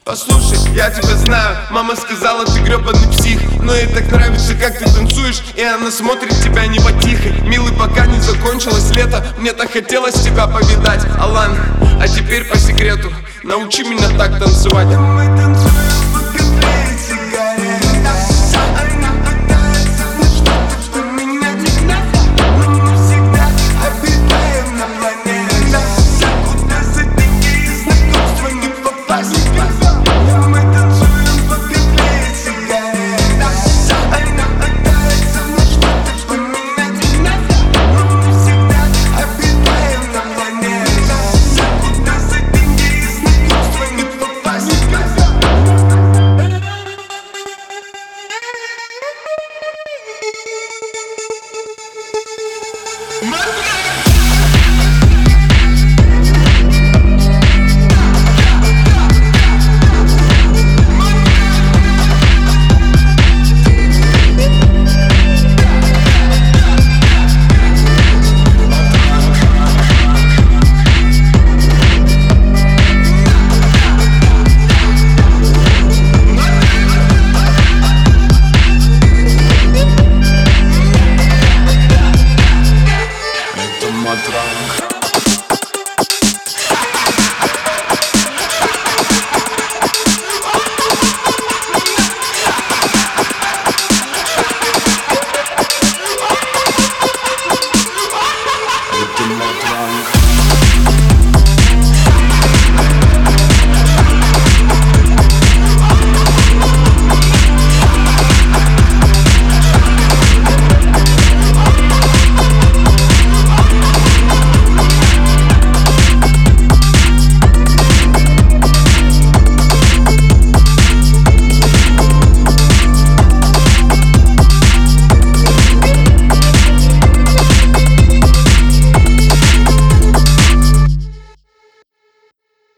Послушай, я тебя знаю, мама сказала, ты гребаный псих. Но ей так нравится, как ты танцуешь, и она смотрит тебя не потихой. Милый, пока не закончилось лето, мне так хотелось тебя повидать. Алан, а теперь по секрету, научи меня так танцевать.